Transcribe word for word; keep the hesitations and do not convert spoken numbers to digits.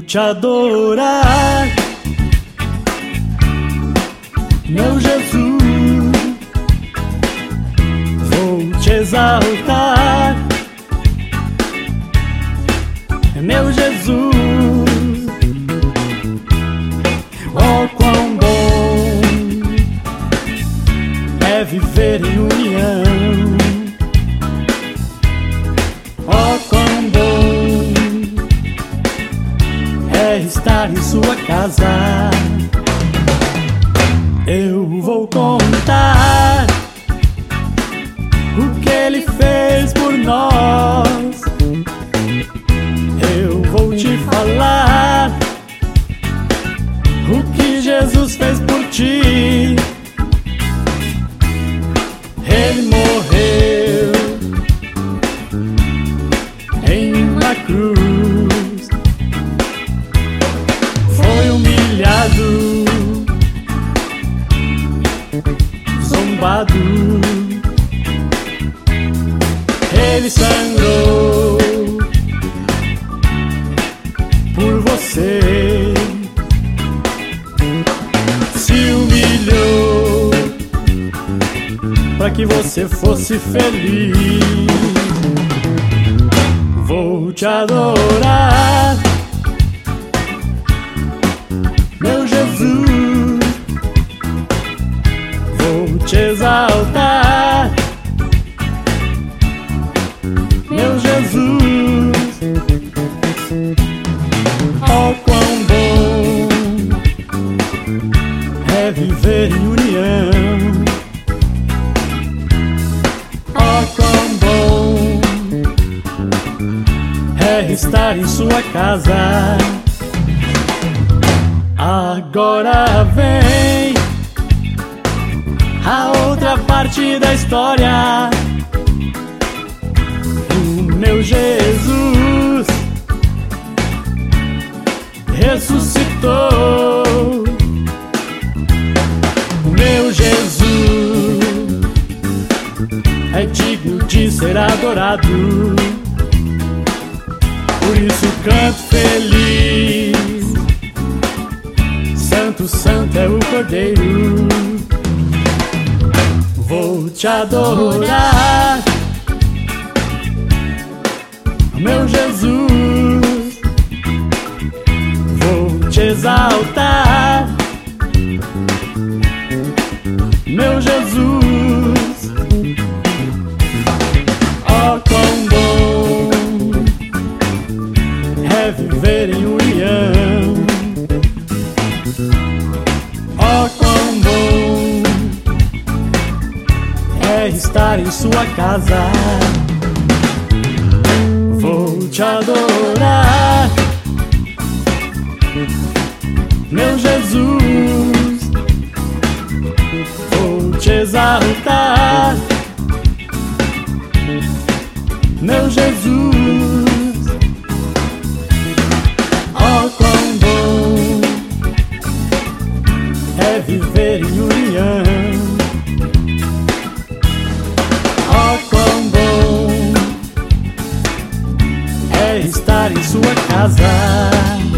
te adorar, meu Jesus, vou te exaltar, meu Jesus. Oh, quão bom é viver em união. Oh, quão bom é estar em sua casa. Eu vou contar o que Ele fez por nós. Eu vou te falar o que Jesus fez por ti. Ele morreu em uma cruz, foi humilhado, zombado. Ele sangrou por você, se humilhou para que você fosse feliz. Vou te adorar, meu Jesus, vou te exaltar, meu Jesus. Oh, quão bom é viver em união. Oh, quão bom é estar em sua casa. Agora vem a outra parte da história. O meu Jesus ressuscitou. O meu Jesus é digno de ser adorado. Por isso canto feliz. Santo, santo é o Cordeiro. Vou te adorar, meu Jesus, vou te exaltar, meu Jesus. Oh, quão bom é viver em união. Oh, quão bom é estar em sua casa. Vou te adorar, meu Jesus, vou te exaltar, meu Jesus. Oh, quão bom é viver em união. Oh, quão bom é estar em sua casa.